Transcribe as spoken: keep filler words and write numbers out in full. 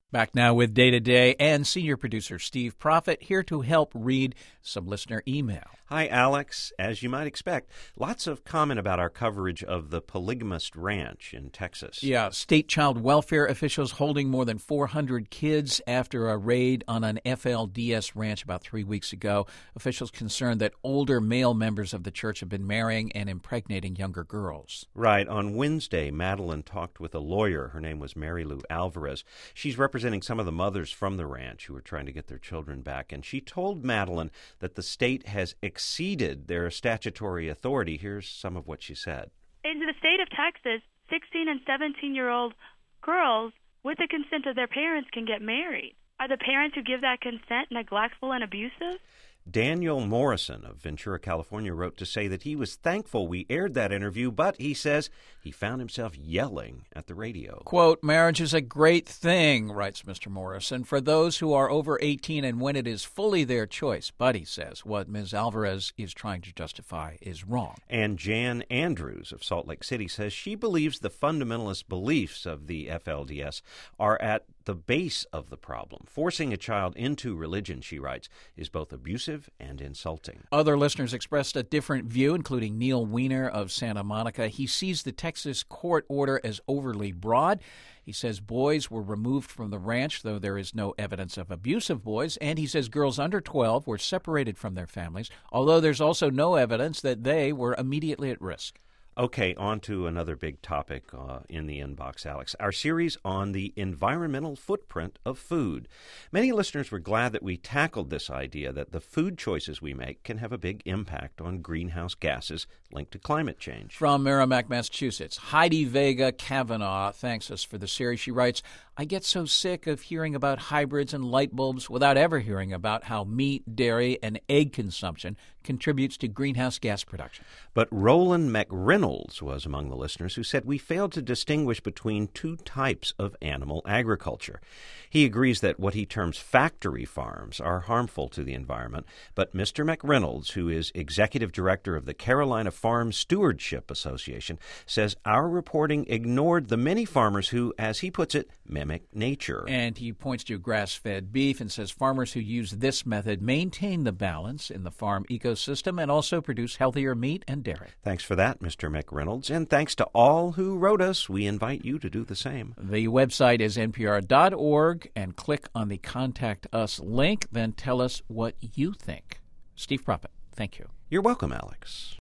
Back now with Day to Day and senior producer Steve Prophet here to help read some listener email. Hi, Alex. As you might expect, lots of comment about our coverage of the Polygamist Ranch in Texas. Yeah, state child welfare officials holding more than four hundred kids after a raid on an F L D S ranch about three weeks ago. Officials concerned that older male members of the church have been marrying and impregnating younger girls. Right. On Wednesday, Madeline talked with a lawyer. Her name was Mary Lou Alvarez. She's representing some of the mothers from the ranch who are trying to get their children back. And she told Madeline that the state has exceeded their statutory authority. Here's some of what she said. In the state of Texas, sixteen and seventeen-year-old girls, with the consent of their parents, can get married. Are the parents who give that consent neglectful and abusive? Daniel Morrison of Ventura, California, wrote to say that he was thankful we aired that interview, but he says he found himself yelling at the radio. Quote, marriage is a great thing, writes Mister Morrison, for those who are over eighteen and when it is fully their choice. But, he says, what Miz Alvarez is trying to justify is wrong. And Jan Andrews of Salt Lake City says she believes the fundamentalist beliefs of the F L D S are at the base of the problem. Forcing a child into religion, she writes, is both abusive and insulting. Other listeners expressed a different view, including Neil Weiner of Santa Monica. He sees the Texas court order as overly broad. He says boys were removed from the ranch, though there is no evidence of abuse of boys. And he says girls under twelve were separated from their families, although there's also no evidence that they were immediately at risk. Okay, on to another big topic uh, in the inbox, Alex. Our series on the environmental footprint of food. Many listeners were glad that we tackled this idea that the food choices we make can have a big impact on greenhouse gases linked to climate change. From Merrimack, Massachusetts, Heidi Vega Kavanaugh thanks us for the series. She writes, I get so sick of hearing about hybrids and light bulbs without ever hearing about how meat, dairy, and egg consumption contributes to greenhouse gas production. But Roland McReynolds was among the listeners who said we failed to distinguish between two types of animal agriculture. He agrees that what he terms factory farms are harmful to the environment, but Mister McReynolds, who is executive director of the Carolina Farm Stewardship Association, says our reporting ignored the many farmers who, as he puts it, mimic nature. And he points to grass-fed beef and says farmers who use this method maintain the balance in the farm ecosystem and also produce healthier meat and dairy. Thanks for that, Mister McReynolds, and thanks to all who wrote us. We invite you to do the same. The website is N P R dot org, and click on the Contact Us link, then tell us what you think. Steve Prophet, thank you. You're welcome, Alex.